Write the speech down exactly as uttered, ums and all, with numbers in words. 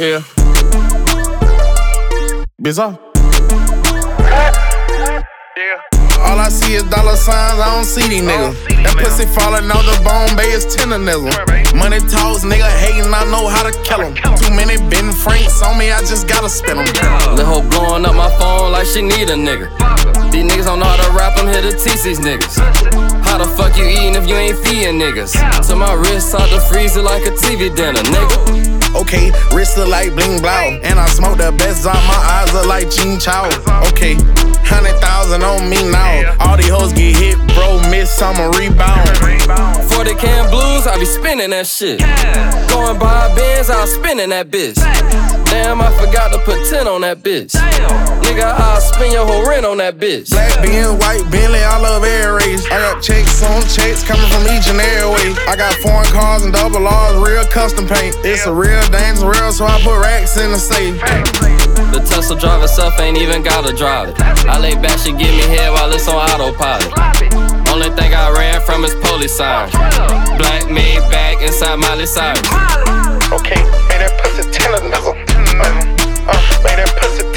Yeah. Bizarre. All I see is dollar signs, I don't see these niggas. That pussy falling out the Bombay is tenderism. Money talks, nigga hating, I know how to kill them. Too many Ben Franks on me, I just gotta spin them. Lil' hoe blowing up my phone like she need a nigga. These niggas don't know how to rap, I'm here to teach these niggas. How the fuck you eating if you ain't feeding niggas? So my wrist out the freezer like a T V dinner, nigga. Okay, wrist look like bling blow, and I smoke the best on my eyes look like Ching Chow. Okay, hundred thousand on me now. All these hoes get hit, bro, miss, I'ma rebound. forty can blues, I be spinning that shit. Going by Benz, I was spinning that bitch. Damn, I forgot to put ten on that bitch. Nigga, I'll spin your whole rent on that bitch. Black Benz, white Bentley, I love every race. I got checks on checks coming from each and every way. I got foreign cars and double R's, real custom paint. It's a real dangerous real, so I put racks in the safe. The Tesla drive itself ain't even gotta drive it. I lay back, she give me head while it's on autopilot. Only thing I ran from is police sirens. Black made back inside Miley Cyrus. Okay, made that pussy tender, nigga. Uh, uh, made that pussy